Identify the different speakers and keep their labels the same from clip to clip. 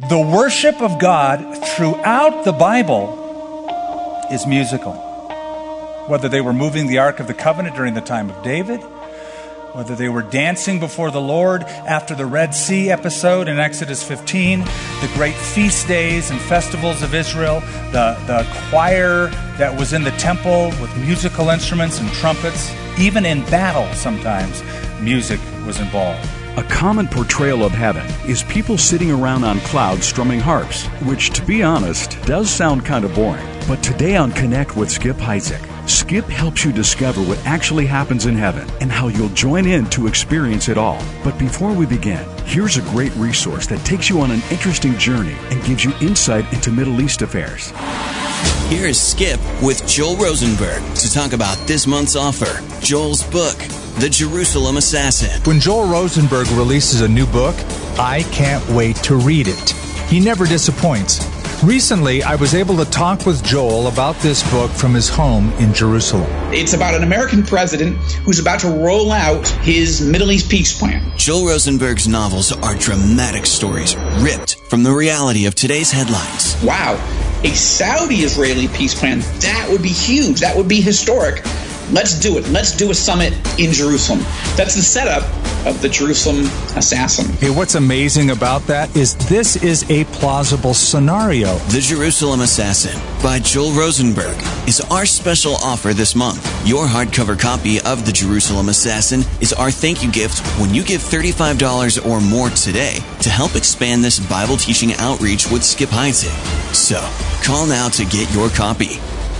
Speaker 1: The worship of God throughout the Bible is musical. Whether they were moving the Ark of the Covenant during the time of David, whether they were dancing before the Lord after the Red Sea episode in Exodus 15, the great feast days and festivals of Israel, the choir that was in the temple with musical instruments and trumpets, even in battle sometimes, music was involved.
Speaker 2: A common portrayal of heaven is people sitting around on clouds strumming harps, which, to be honest, does sound kind of boring. But today on Connect with Skip Heitzig, Skip helps you discover what actually happens in heaven and how you'll join in to experience it all. But before we begin, here's a great resource that takes you on an interesting journey and gives you insight into Middle East affairs.
Speaker 3: Here is Skip with Joel Rosenberg to talk about this month's offer, Joel's book, The Jerusalem Assassin.
Speaker 4: When Joel Rosenberg releases a new book, I can't wait to read it. He never disappoints. Recently, I was able to talk with Joel about this book from his home in Jerusalem.
Speaker 5: It's about an American president who's about to roll out his Middle East peace plan.
Speaker 3: Joel Rosenberg's novels are dramatic stories ripped from the reality of today's headlines.
Speaker 5: Wow, a Saudi-Israeli peace plan, that would be huge. That would be historic. Let's do it. Let's do a summit in Jerusalem. That's the setup of the Jerusalem Assassin.
Speaker 4: Hey, what's amazing about that is this is a plausible scenario.
Speaker 3: The Jerusalem Assassin by Joel Rosenberg is our special offer this month. Your hardcover copy of The Jerusalem Assassin is our thank you gift when you give $35 or more today to help expand this Bible teaching outreach with Skip Heitzig. So, call now to get your copy.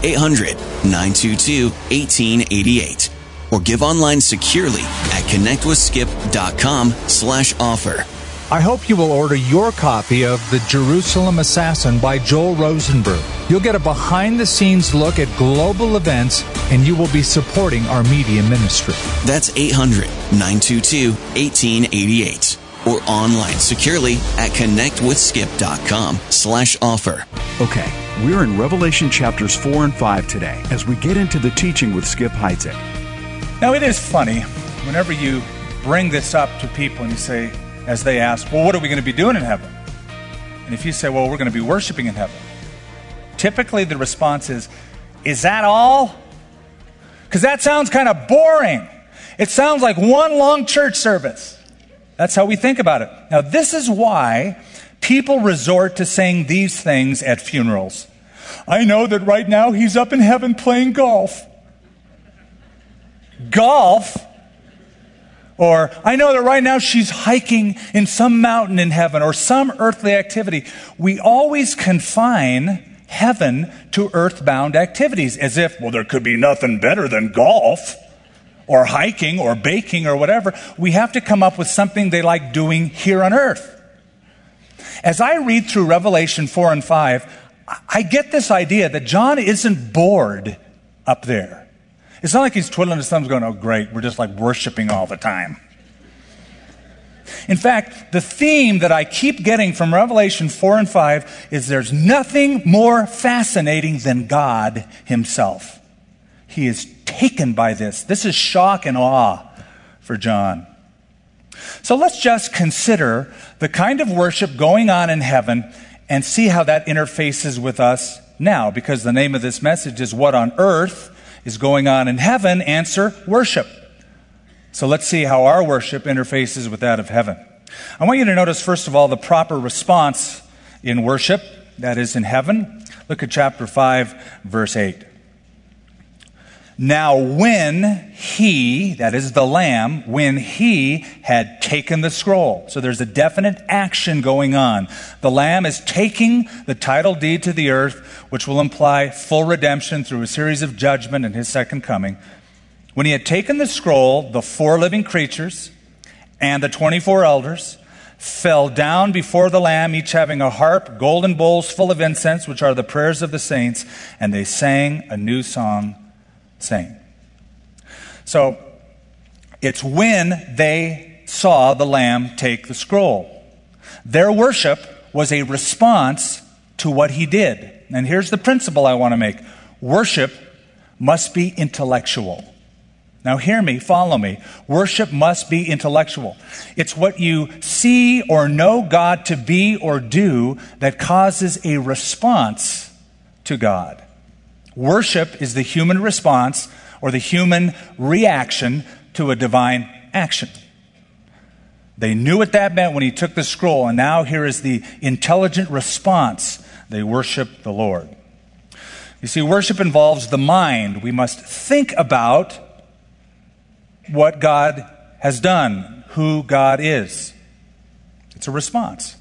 Speaker 3: 800-922-1888 or give online securely at connectwithskip.com/offer.
Speaker 4: I hope you will order your copy of The Jerusalem Assassin by Joel Rosenberg. You'll get a behind-the-scenes look at global events, and you will be supporting our media ministry.
Speaker 3: That's 800-922-1888 or online securely at connectwithskip.com/offer.
Speaker 2: Okay, we're in Revelation chapters 4 and 5 today as we get into the teaching with Skip Heitzig.
Speaker 1: Now, it is funny whenever you bring this up to people and you say, as they ask, well, what are we going to be doing in heaven? And if you say, well, we're going to be worshiping in heaven, typically the response is that all? Because that sounds kind of boring. It sounds like one long church service. That's how we think about it. Now, this is why people resort to saying these things at funerals. I know that right now he's up in heaven playing golf. Golf? Or, I know that right now she's hiking in some mountain in heaven or some earthly activity. We always confine heaven to earthbound activities as if, well, there could be nothing better than golf or hiking or baking or whatever. We have to come up with something they like doing here on earth. As I read through Revelation 4 and 5, I get this idea that John isn't bored up there. It's not like he's twiddling his thumbs going, oh, great, we're just like worshiping all the time. In fact, the theme that I keep getting from Revelation 4 and 5 is there's nothing more fascinating than God himself. He is taken by this. This is shock and awe for John. So let's just consider the kind of worship going on in heaven and see how that interfaces with us now, because the name of this message is What on Earth is Going On in Heaven? Answer, worship. So let's see how our worship interfaces with that of heaven. I want you to notice, first of all, the proper response in worship, that is in heaven. Look at chapter 5, verse 8. Now when he, that is the Lamb, when he had taken the scroll. So there's a definite action going on. The Lamb is taking the title deed to the earth, which will imply full redemption through a series of judgment and his second coming. When he had taken the scroll, the 4 living creatures and the 24 elders fell down before the Lamb, each having a harp, golden bowls full of incense, which are the prayers of the saints, and they sang a new song, saying. So, it's when they saw the Lamb take the scroll. Their worship was a response to what he did. And here's the principle I want to make. Worship must be intellectual. Now hear me, follow me. Worship must be intellectual. It's what you see or know God to be or do that causes a response to God. Worship is the human response or the human reaction to a divine action. They knew what that meant when he took the scroll, and now here is the intelligent response. They worship the Lord. You see, worship involves the mind. We must think about what God has done, who God is. It's a response.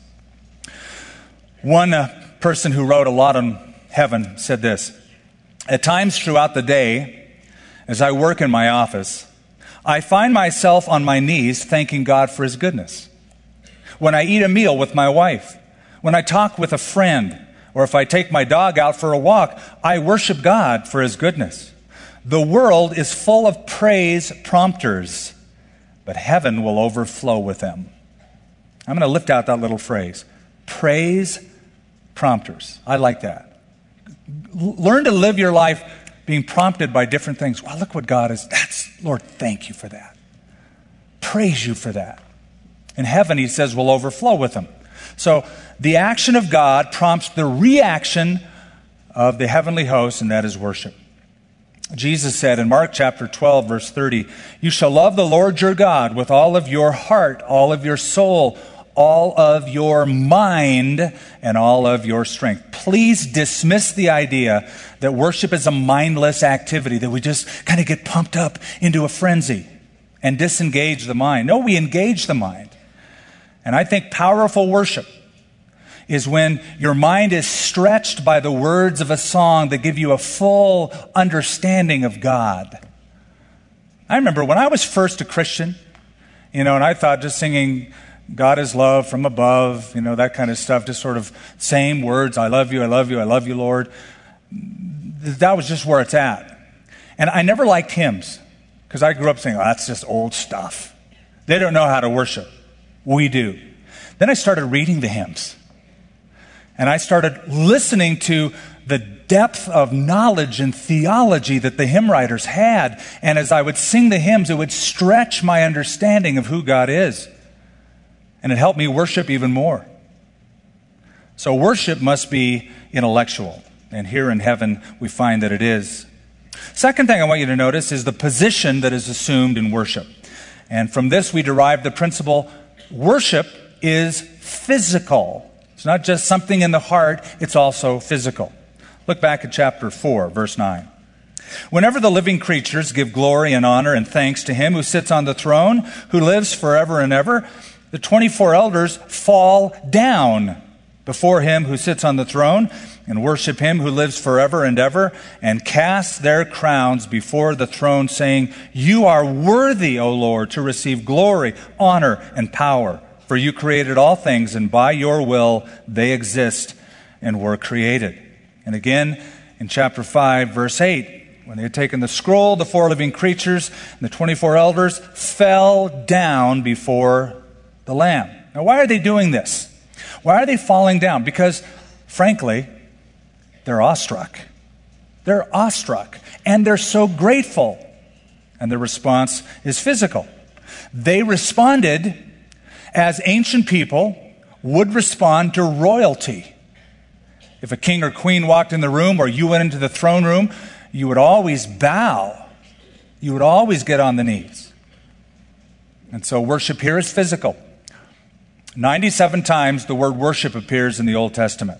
Speaker 1: One person who wrote a lot on heaven said this: "At times throughout the day, as I work in my office, I find myself on my knees thanking God for his goodness. When I eat a meal with my wife, when I talk with a friend, or if I take my dog out for a walk, I worship God for his goodness. The world is full of praise prompters, but heaven will overflow with them." I'm going to lift out that little phrase. Praise prompters. I like that. Learn to live your life being prompted by different things. Wow, look what God is. Lord, thank you for that. Praise you for that. In heaven, he says, will overflow with them. So the action of God prompts the reaction of the heavenly host, and that is worship. Jesus said in Mark chapter 12, verse 30, "You shall love the Lord your God with all of your heart, all of your soul, all of your mind, and all of your strength." Please dismiss the idea that worship is a mindless activity, that we just kind of get pumped up into a frenzy and disengage the mind. No, we engage the mind. And I think powerful worship is when your mind is stretched by the words of a song that give you a full understanding of God. I remember when I was first a Christian, and I thought just singing "God is love from above," that kind of stuff, just sort of same words, "I love you, I love you, I love you, Lord." That was just where it's at. And I never liked hymns because I grew up saying, "Oh, that's just old stuff. They don't know how to worship." We do. Then I started reading the hymns. And I started listening to the depth of knowledge and theology that the hymn writers had. And as I would sing the hymns, it would stretch my understanding of who God is. And it helped me worship even more. So worship must be intellectual. And here in heaven, we find that it is. Second thing I want you to notice is the position that is assumed in worship. And from this, we derive the principle: worship is physical. It's not just something in the heart, it's also physical. Look back at chapter 4, verse 9. "Whenever the living creatures give glory and honor and thanks to him who sits on the throne, who lives forever and ever, the 24 elders fall down before him who sits on the throne and worship him who lives forever and ever, and cast their crowns before the throne, saying, 'You are worthy, O Lord, to receive glory, honor, and power. For you created all things, and by your will they exist and were created.'" And again, in chapter 5, verse 8, when they had taken the scroll, the 4 living creatures and the 24 elders fell down before the Lamb. Now, why are they doing this? Why are they falling down? Because, frankly, they're awestruck. They're awestruck, and they're so grateful. And the response is physical. They responded as ancient people would respond to royalty. If a king or queen walked in the room or you went into the throne room, you would always bow. You would always get on the knees. And so worship here is physical. 97 times the word worship appears in the Old Testament.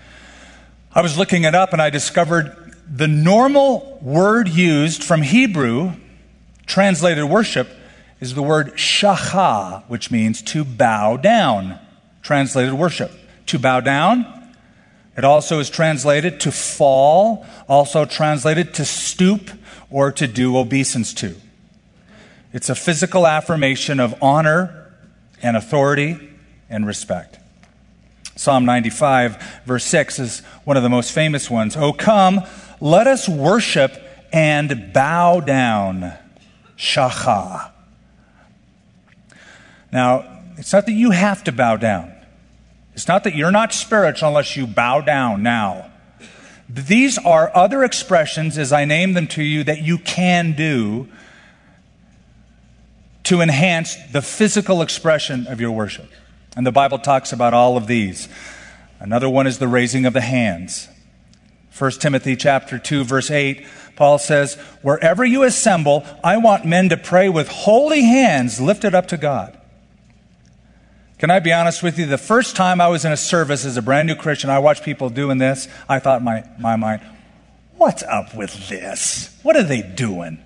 Speaker 1: I was looking it up and I discovered the normal word used from Hebrew, translated worship, is the word shachah, which means to bow down. Translated worship. To bow down. It also is translated to fall, also translated to stoop or to do obeisance to. It's a physical affirmation of honor and authority and respect. Psalm 95, verse 6 is one of the most famous ones. "Oh, come, let us worship and bow down." Shachah. Now, it's not that you have to bow down. It's not that you're not spiritual unless you bow down now. These are other expressions, as I name them to you, that you can do to enhance the physical expression of your worship. And the Bible talks about all of these. Another one is the raising of the hands. 1 Timothy chapter 2, verse 8, Paul says, "Wherever you assemble, I want men to pray with holy hands lifted up to God." Can I be honest with you? The first time I was in a service as a brand new Christian, I watched people doing this. I thought in my mind, what's up with this? What are they doing?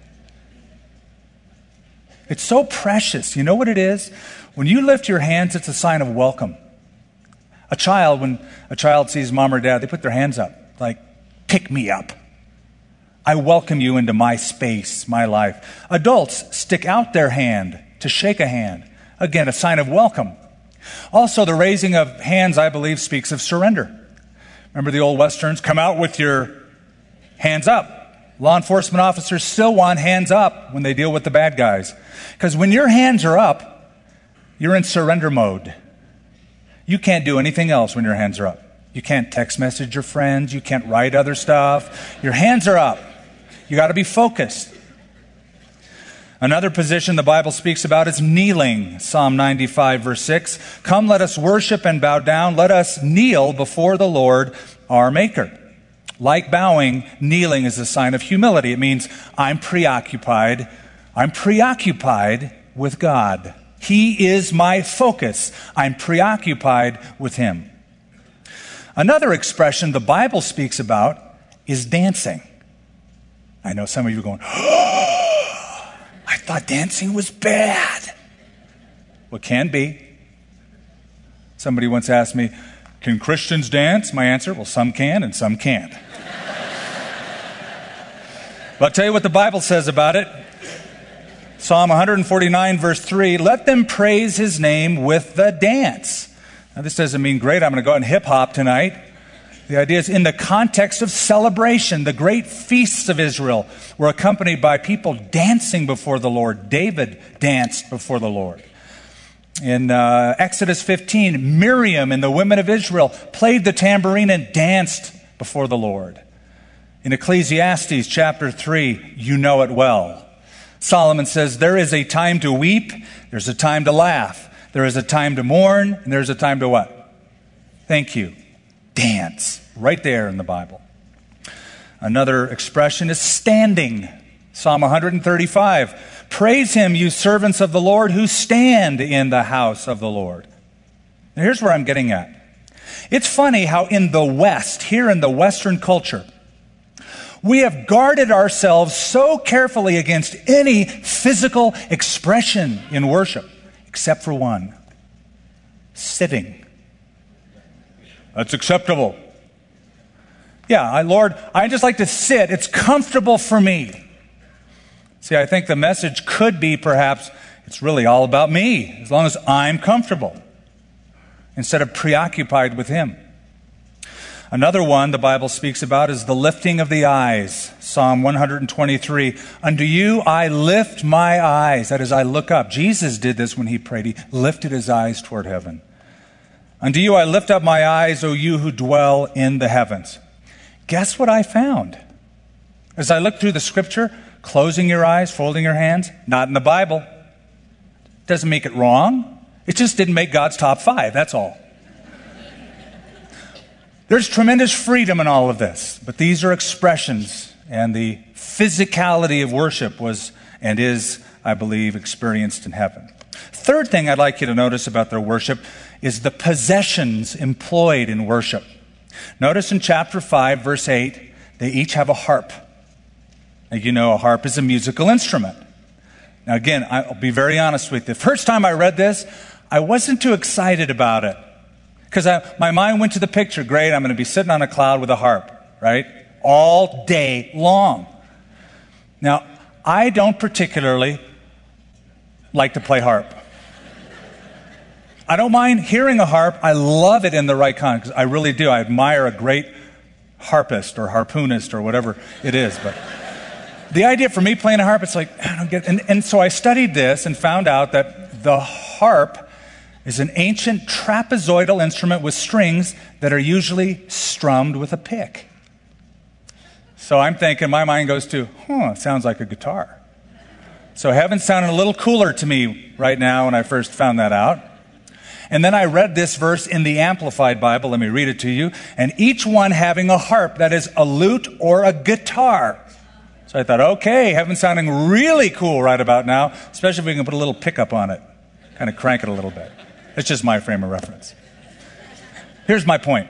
Speaker 1: It's so precious. You know what it is? When you lift your hands, it's a sign of welcome. When a child sees mom or dad, they put their hands up, like, pick me up. I welcome you into my space, my life. Adults stick out their hand to shake a hand. Again, a sign of welcome. Also, the raising of hands, I believe, speaks of surrender. Remember the old Westerns? Come out with your hands up. Law enforcement officers still want hands up when they deal with the bad guys. Because when your hands are up, you're in surrender mode. You can't do anything else when your hands are up. You can't text message your friends. You can't write other stuff. Your hands are up. You got to be focused. Another position the Bible speaks about is kneeling. Psalm 95, verse 6. Come, let us worship and bow down. Let us kneel before the Lord, our Maker. Like bowing, kneeling is a sign of humility. It means I'm preoccupied. I'm preoccupied with God. He is my focus. I'm preoccupied with Him. Another expression the Bible speaks about is dancing. I know some of you are going, I thought dancing was bad. Well, it can be. Somebody once asked me, can Christians dance? My answer, well, some can and some can't. But I'll tell you what the Bible says about it. Psalm 149, verse 3, let them praise His name with the dance. Now, this doesn't mean, great, I'm going to go out and hip-hop tonight. The idea is in the context of celebration. The great feasts of Israel were accompanied by people dancing before the Lord. David danced before the Lord. In Exodus 15, Miriam and the women of Israel played the tambourine and danced before the Lord. In Ecclesiastes chapter 3, you know it well. Solomon says, there is a time to weep, there's a time to laugh, there is a time to mourn, and there's a time to what? Thank you. Dance. Right there in the Bible. Another expression is standing. Psalm 135. Praise Him, you servants of the Lord who stand in the house of the Lord. Now here's where I'm getting at. It's funny how in the West, here in the Western culture, we have guarded ourselves so carefully against any physical expression in worship, except for one. Sitting. That's acceptable. Yeah, Lord, I just like to sit. It's comfortable for me. See, I think the message could be perhaps it's really all about me, as long as I'm comfortable, instead of preoccupied with Him. Another one the Bible speaks about is the lifting of the eyes. Psalm 123, unto you I lift my eyes. That is, I look up. Jesus did this when He prayed. He lifted His eyes toward heaven. Unto you I lift up my eyes, O you who dwell in the heavens. Guess what I found? As I looked through the Scripture, closing your eyes, folding your hands, not in the Bible. Doesn't make it wrong. It just didn't make God's top 5, that's all. There's tremendous freedom in all of this, but these are expressions, and the physicality of worship was and is, I believe, experienced in heaven. Third thing I'd like you to notice about their worship is the possessions employed in worship. Notice in chapter 5, verse 8, they each have a harp. Now, you know a harp is a musical instrument. Now again, I'll be very honest with you. The first time I read this, I wasn't too excited about it. Because my mind went to the picture, great, I'm going to be sitting on a cloud with a harp, right? All day long. Now, I don't particularly like to play harp. I don't mind hearing a harp. I love it in the right context. I really do. I admire a great harpist or harpoonist or whatever it is. But the idea for me playing a harp, it's like, I don't get it. And so I studied this and found out that the harp is an ancient trapezoidal instrument with strings that are usually strummed with a pick. So I'm thinking, my mind goes to, it sounds like a guitar. So heaven sounded a little cooler to me right now when I first found that out. And then I read this verse in the Amplified Bible. Let me read it to you. And each one having a harp, that is a lute or a guitar. So I thought, okay, heaven's sounding really cool right about now, especially if we can put a little pickup on it, kind of crank it a little bit. It's just my frame of reference. Here's my point.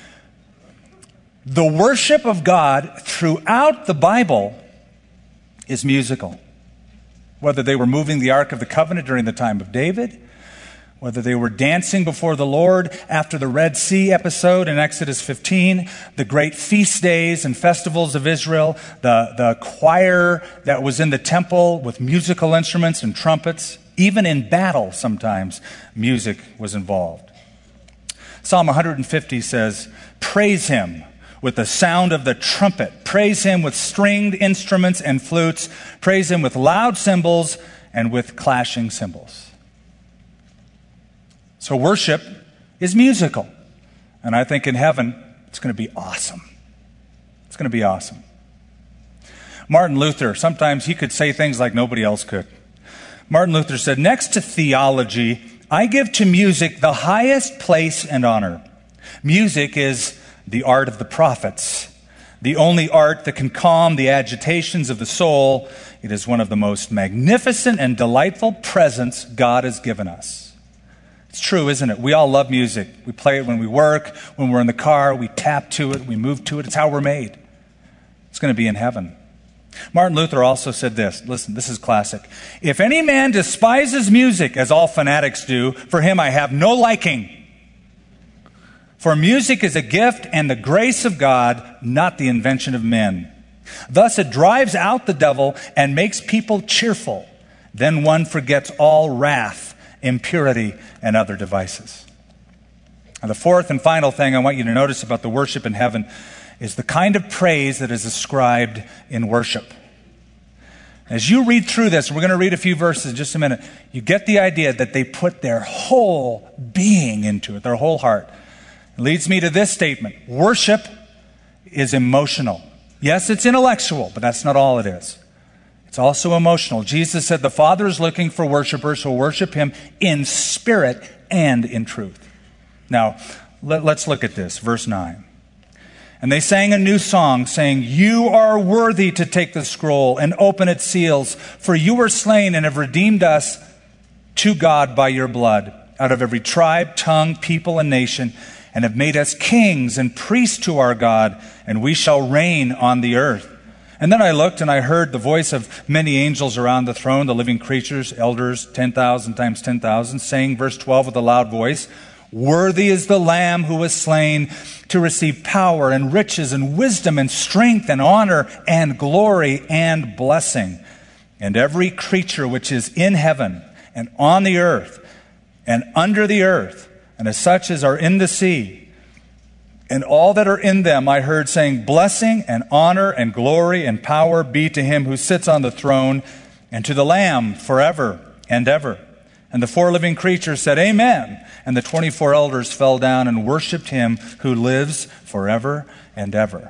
Speaker 1: The worship of God throughout the Bible is musical. Whether they were moving the Ark of the Covenant during the time of David, whether they were dancing before the Lord after the Red Sea episode in Exodus 15, the great feast days and festivals of Israel, the choir that was in the temple with musical instruments and trumpets, even in battle sometimes music was involved. Psalm 150 says, "Praise him with the sound of the trumpet. Praise him with stringed instruments and flutes. Praise him with loud cymbals and with clashing cymbals." So worship is musical. And I think in heaven, it's going to be awesome. It's going to be awesome. Martin Luther, sometimes he could say things like nobody else could. Martin Luther said, "Next to theology, I give to music the highest place and honor. Music is the art of the prophets, the only art that can calm the agitations of the soul. It is one of the most magnificent and delightful presents God has given us." It's true, isn't it? We all love music. We play it when we work, when we're in the car, we tap to it, we move to it. It's how we're made. It's going to be in heaven. Martin Luther also said this. Listen, this is classic. "If any man despises music, as all fanatics do, for him I have no liking. For music is a gift and the grace of God, not the invention of men. Thus it drives out the devil and makes people cheerful. Then one forgets all wrath, impurity, and other devices." And the fourth and final thing I want you to notice about the worship in heaven is the kind of praise that is ascribed in worship. As you read through this, we're going to read a few verses in just a minute, you get the idea that they put their whole being into it, their whole heart. It leads me to this statement. Worship is emotional. Yes, it's intellectual, but that's not all it is. It's also emotional. Jesus said the Father is looking for worshipers who worship him in spirit and in truth. Now, let's look at this. Verse 9. "And they sang a new song, saying, 'You are worthy to take the scroll and open its seals, for you were slain and have redeemed us to God by your blood, out of every tribe, tongue, people, and nation, and have made us kings and priests to our God, and we shall reign on the earth.' And then I looked and I heard the voice of many angels around the throne, the living creatures, elders, 10,000 times 10,000, saying," verse 12 with a loud voice, "Worthy is the Lamb who was slain to receive power and riches and wisdom and strength and honor and glory and blessing. And every creature which is in heaven and on the earth and under the earth, and as such as are in the sea, and all that are in them, I heard saying, blessing and honor and glory and power be to him who sits on the throne and to the Lamb forever and ever. And the four living creatures said, Amen. And the 24 elders fell down and worshiped him who lives forever and ever.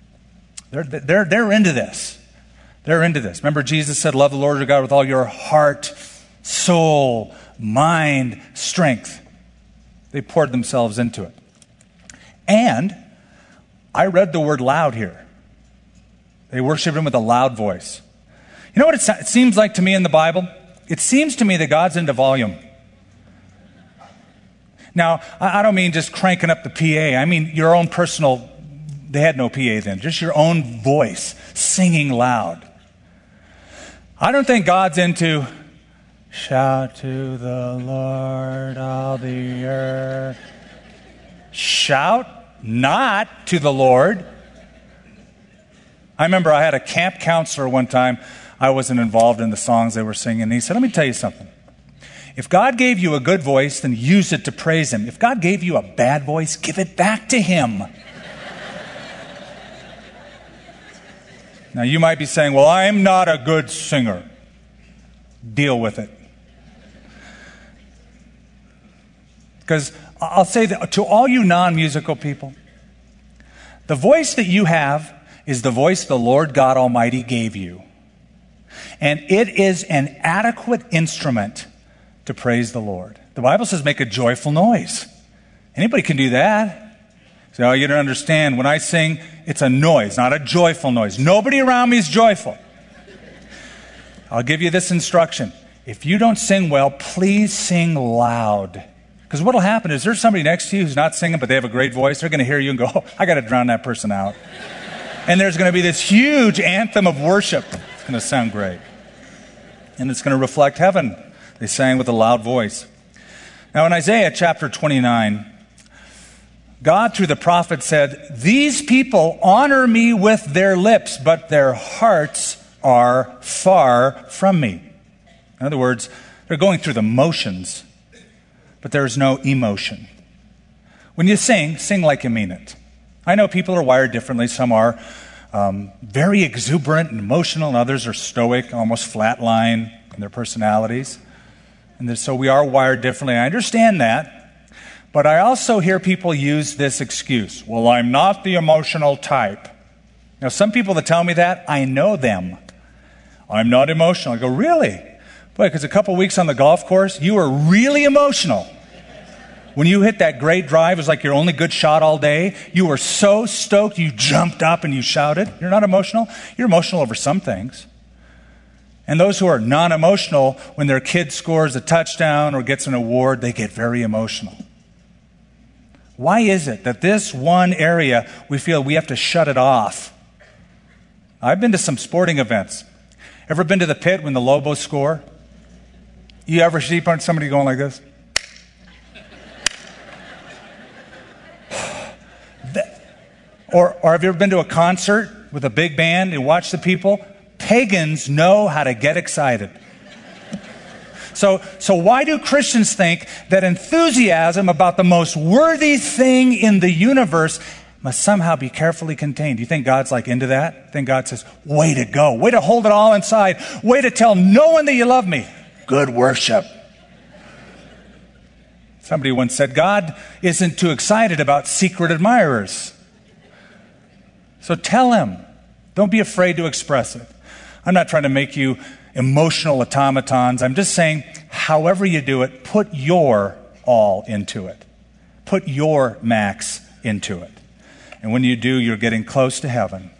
Speaker 1: They're into this. They're into this. Remember Jesus said, love the Lord your God with all your heart, soul, mind, strength. They poured themselves into it. And I read the word loud here. They worshiped him with a loud voice. You know what it seems like to me in the Bible? It seems to me that God's into volume. Now, I don't mean just cranking up the PA. I mean your own personal, they had no PA then, just your own voice singing loud. I don't think God's into shout to the Lord all the earth. Shout not to the Lord. I remember I had a camp counselor one time. I wasn't involved in the songs they were singing. And he said, let me tell you something. If God gave you a good voice, then use it to praise him. If God gave you a bad voice, give it back to him. Now you might be saying, well, I'm not a good singer. Deal with it. Because I'll say that to all you non-musical people, the voice that you have is the voice the Lord God Almighty gave you. And it is an adequate instrument to praise the Lord. The Bible says make a joyful noise. Anybody can do that. So you don't understand. When I sing, it's a noise, not a joyful noise. Nobody around me is joyful. I'll give you this instruction. If you don't sing well, please sing loud. Because what will happen is there's somebody next to you who's not singing, but they have a great voice. They're going to hear you and go, oh, I got to drown that person out. And there's going to be this huge anthem of worship. It's going to sound great. And it's going to reflect heaven. They sang with a loud voice. Now in Isaiah chapter 29, God through the prophet said, these people honor me with their lips, but their hearts are far from me. In other words, they're going through the motions, but there is no emotion. When you sing, sing like you mean it. I know people are wired differently. Some are very exuberant and emotional, and others are stoic, almost flatline in their personalities. And so we are wired differently. I understand that. But I also hear people use this excuse. Well, I'm not the emotional type. Now, some people that tell me that, I know them. I'm not emotional. I go, really? Boy, because a couple weeks on the golf course, you were really emotional. When you hit that great drive, it was like your only good shot all day. You were so stoked, you jumped up and you shouted. You're not emotional? You're emotional over some things. And those who are non-emotional, when their kid scores a touchdown or gets an award, they get very emotional. Why is it that this one area we feel we have to shut it off? I've been to some sporting events. Ever been to the pit when the Lobos score? You ever see somebody going like this? Or have you ever been to a concert with a big band and watched the people? Pagans know how to get excited. So why do Christians think that enthusiasm about the most worthy thing in the universe must somehow be carefully contained? Do you think God's like into that? I think God says, way to go. Way to hold it all inside. Way to tell no one that you love me. Good worship. Somebody once said, God isn't too excited about secret admirers. So tell him. Don't be afraid to express it. I'm not trying to make you emotional automatons. I'm just saying, however you do it, put your all into it. Put your max into it. And when you do, you're getting close to heaven.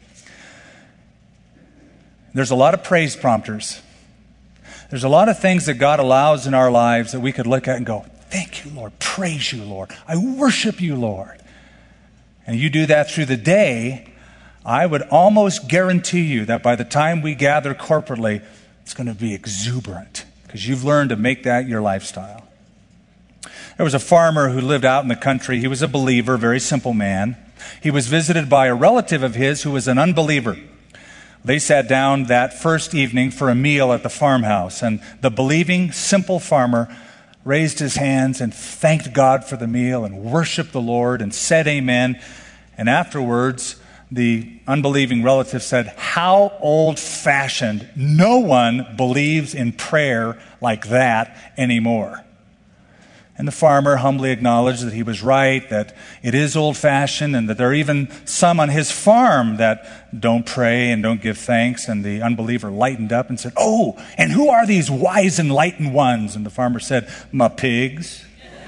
Speaker 1: There's a lot of praise prompters. There's a lot of things that God allows in our lives that we could look at and go, thank you, Lord. Praise you, Lord. I worship you, Lord. And you do that through the day, I would almost guarantee you that by the time we gather corporately, it's going to be exuberant because you've learned to make that your lifestyle. There was a farmer who lived out in the country. He was a believer, very simple man. He was visited by a relative of his who was an unbeliever. They sat down that first evening for a meal at the farmhouse, and the believing, simple farmer raised his hands and thanked God for the meal and worshiped the Lord and said amen. And afterwards, the unbelieving relative said, how old-fashioned. No one believes in prayer like that anymore. And the farmer humbly acknowledged that he was right, that it is old-fashioned, and that there are even some on his farm that don't pray and don't give thanks. And the unbeliever lightened up and said, oh, and who are these wise, enlightened ones? And the farmer said, my pigs.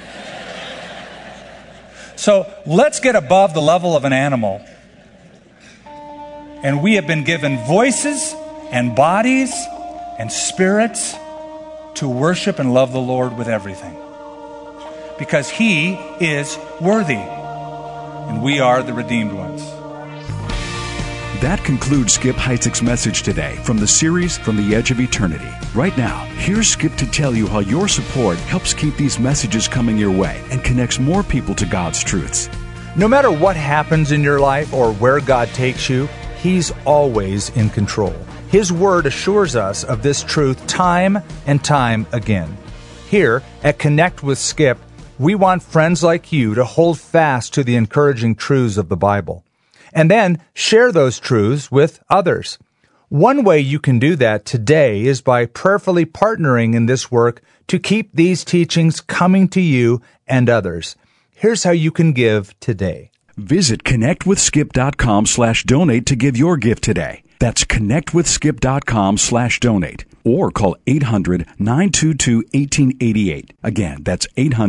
Speaker 1: So let's get above the level of an animal. And we have been given voices and bodies and spirits to worship and love the Lord with everything. Because He is worthy, and we are the redeemed ones.
Speaker 2: That concludes Skip Heitzig's message today from the series From the Edge of Eternity. Right now, here's Skip to tell you how your support helps keep these messages coming your way and connects more people to God's truths.
Speaker 4: No matter what happens in your life or where God takes you, He's always in control. His Word assures us of this truth time and time again. Here at Connect with Skip, we want friends like you to hold fast to the encouraging truths of the Bible, and then share those truths with others. One way you can do that today is by prayerfully partnering in this work to keep these teachings coming to you and others. Here's how you can give today.
Speaker 2: Visit connectwithskip.com/donate to give your gift today. That's connectwithskip.com/donate. Or call 800-922-1888. Again, that's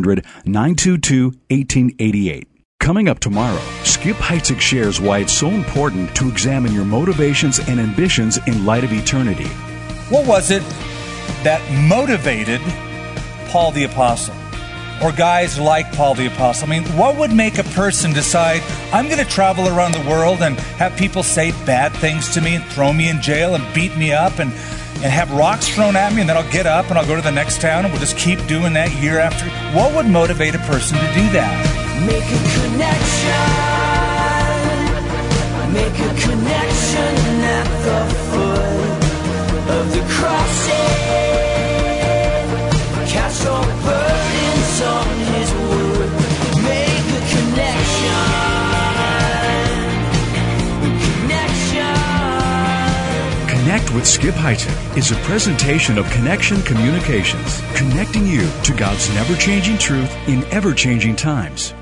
Speaker 2: 800-922-1888. Coming up tomorrow, Skip Heitzig shares why it's so important to examine your motivations and ambitions in light of eternity.
Speaker 1: What was it that motivated Paul the Apostle? Or guys like Paul the Apostle? I mean, what would make a person decide, I'm going to travel around the world and have people say bad things to me and throw me in jail and beat me up and have rocks thrown at me, and then I'll get up and I'll go to the next town and we'll just keep doing that year after? What would motivate a person to do that?
Speaker 6: Make a connection at the foot of the crossing. Cast all burdens on his wood. Make a connection.
Speaker 2: Connect with Skip Heitzig is a presentation of Connection Communications, connecting you to God's never-changing truth in ever-changing times.